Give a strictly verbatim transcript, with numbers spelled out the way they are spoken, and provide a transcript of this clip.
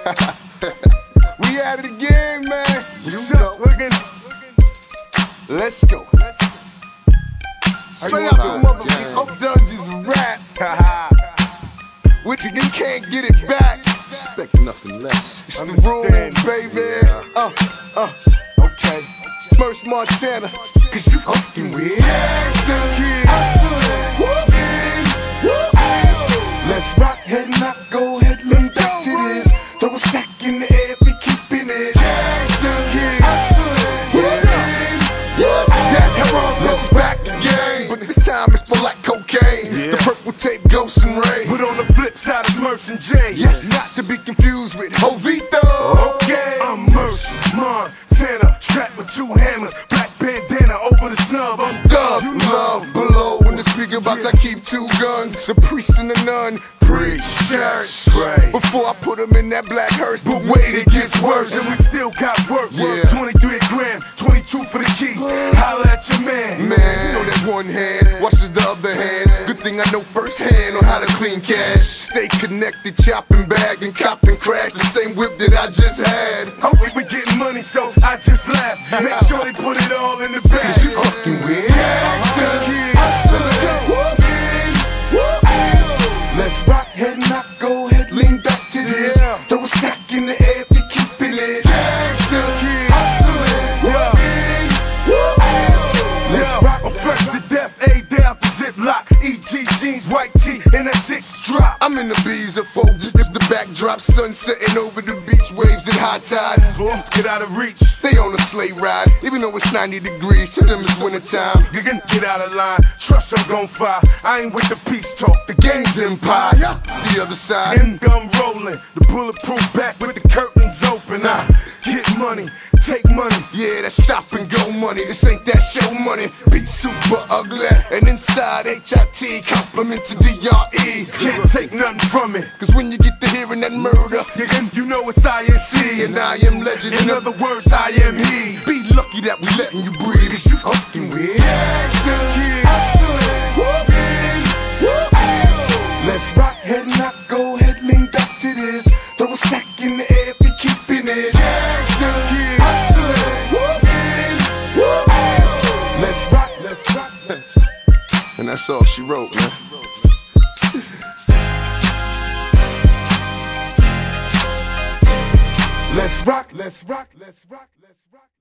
We at it again, man. What's up, looking? Let's go. Straight out the motherfucking Oak Dungeons rap. Which you can't get it back. Expect nothing less. It's the rule, baby. Uh, uh, okay. First Montana, cause you fucking with gangsta kids. Let's rock, head knock, go ahead, lean back to this. Throw a stack in the air, we keepin' it. Gangsta kids. What's up? Let's back again, but this time it's for like cocaine. The purple tape, Ghost and Ray. But on the flip side, it's Mercy J. Yes, not to be confused with Jovito. Okay, I'm Mercy Montana, strapped with two hammers, black bandana over the snub. I'm Dub, love below in the speaker box. I keep two guns, the priest and the nun. Preach church. Right. Before I put them in that black hearse, but wait, it gets worse. And we still got work. Yeah. Work twenty-three a gram, twenty-two for the key. Holla at your man. Man, you know that one hand washes the other hand. Good thing I know firsthand on how to clean cash. Stay connected, chopping bag and copping crack. The same whip that I just had. I'm we getting money, so I just laugh. Make sure they put it all in the bag. Cause you fucking with gangsta kids. Let's go. Let's rock, head knock, go ahead, lean back to this. Throw a stack in the air, we keepin' it. Gangsta kids. Let's rock. I'm fresh to death, A day out the ziplock. E G jeans, white tee, and that six drop. I'm in the bees of folk, just if the backdrop, sun setting over the beach, waves at high tide. Boom, get out of reach. They on a sleigh ride, even though it's ninety degrees, to them it's winter time. You can get out of line, trust I'm gon' fire. I ain't with the peace talk, the Gang's empire, the other side. end gun rolling, the bulletproof back with the curtains open. I get money, take money. Yeah, that's stop and go money, this ain't that show money. Be super ugly, and inside H I T, compliment to D R E. Can't take nothing from it. Cause when you get to hearing that murder, You, you know it's I N C, and I am legend. in other words, I am he. Be lucky that we letting you breathe, cause you fucking with gangsta kids. Let's rock, head knock, go ahead, lean back to this. Throw a stack in the air, we keepin' it. Gangsta kids. Let's rock, let's rock. And that's all she wrote, man. Let's rock, let's rock, let's rock, let's rock.